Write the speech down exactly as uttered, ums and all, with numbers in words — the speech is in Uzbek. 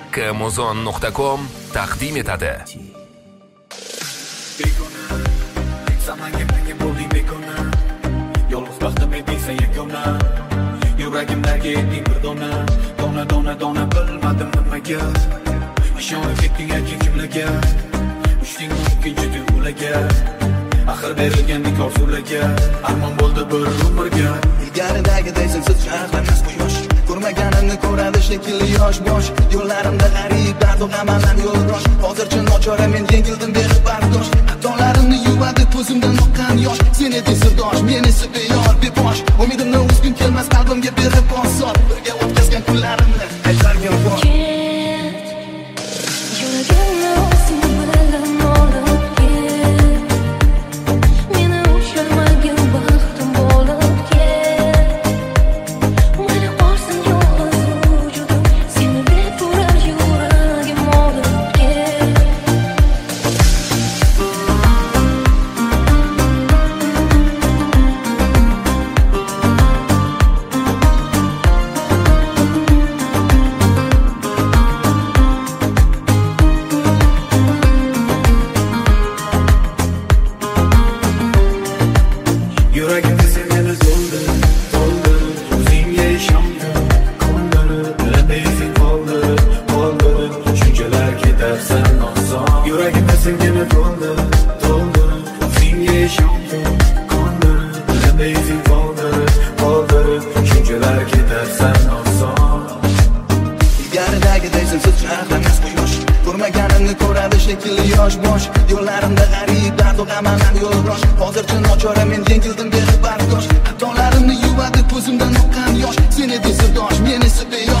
makkmuzon nuqta com taqdim etadi. Zamanga menga bo'lding begona, yolg'iz baxtim edingsan yagona. Yuragimdagi eding bir dona, dona dona dona bilmadim nimaga. Ishonib ketding aka kimlarga, uchding ikkinchi tuyg'ularga. Axir berilgandek orzularga, armon bo'ldi bir umrga. Ilgaridagi deysiz siz charxlamas quyosh, ko'rmaganimni ko'radi shekilli yosh bosh. Yo'llarimda g'arib dard g'amallar yo'ldosh. Hozircha nochora men yengildim berib bardosh. Xatolarimni yuvadi ko'zimdan oqqan yosh. Sen eding sirdosh, men esa beyor bebosh. Umidimni uzgun kelmas qalbimga berib bosor. Birga o'tkazgan kunlarimni qaytargin bosh. Yuragimni o'zing bilan olib ket. Meni ushalmagin baxtim bo'lib ket. Meni borsin yolg'iz vujudim, seni deb urar yuragim olib ket. Yuragimda sen meni to'ldir, to'ldir. O'zingga ishondim, qo'ndirib, labezing qoldirib, qoldirib. Shunchalar ketarsan oson. Yuragimda sen meni to'ldir, to'ldir. O'zingga ishondim, qo'ndirib, labezing qoldirib, qoldirib. Shunchalar ketarsan oson. Ilgaridagi deysiz siz charxlamas quyosh, ko'rmaganimni ko'radi shekilli yosh bosh. Yo'llarimda g'arib dard g'amallar yo'ldosh. Hozircha nochora men yengildim berib bardosh. Xatolarimni yuvadi ko'zimdan oqqan yosh. Sen eding sirdosh, men esa beyor